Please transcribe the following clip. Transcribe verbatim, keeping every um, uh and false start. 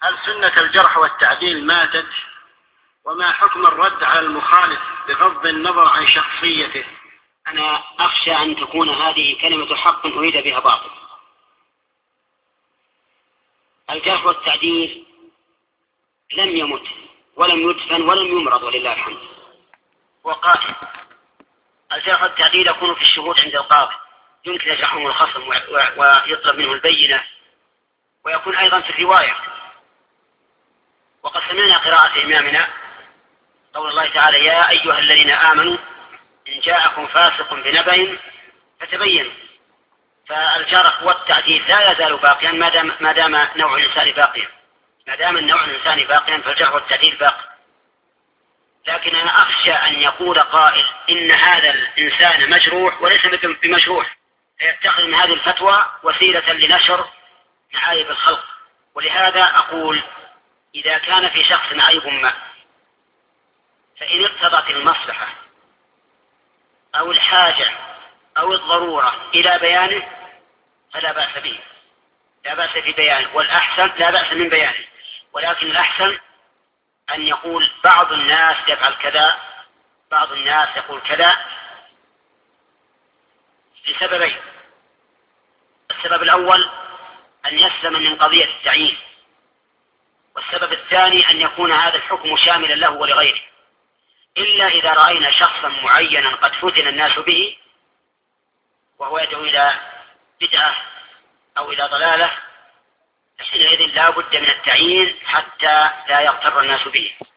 هل سنة الجرح والتعديل ماتت؟ وما حكم الرد على المخالف بغض النظر عن شخصيته؟ أنا أخشى أن تكون هذه كلمة حق أريد بها باطل. الجرح والتعديل لم يمت ولم يدفن ولم يمرض ولله الحمد، وقائم. الجرح والتعديل يكون في الشهود عند القاضي، يمكن يجرحهم الخصم ويطلب منه البينة، ويكون أيضا في الرواية. وقد سمعنا قراءة إمامنا قول الله تعالى: يا أيها الذين آمنوا إن جاءكم فاسق بنبأ فتبينوا. فالجرح والتعديل لا يزال باقيا ما دام ما دام نوع الإنسان باقيا، ما دام النوع الإنساني باقيا فالجرح والتعديل باقي. لكن أنا أخشى أن يقول قائل إن هذا الإنسان مجروح وليس بمجروح، فيتخذ من هذه الفتوى وسيلة لنشر معايب الخلق. ولهذا أقول: إذا كان في شخص عيب ما، فإن اقتضت المصلحة أو الحاجة أو الضرورة إلى بيانه فلا بأس به، لا بأس في بيانه، والأحسن لا بأس من بيانه. ولكن الأحسن أن يقول بعض الناس يفعل كذا، بعض الناس يقول كذا، لسببين: السبب الأول أن يسلم من قضية التعيين، والسبب الثاني أن يكون هذا الحكم شاملا له ولغيره. إلا إذا رأينا شخصا معينا قد فتن الناس به وهو يدعو إلى بدعة أو إلى ضلالة، حينئذ لا بد من التعيين حتى لا يغتر الناس به.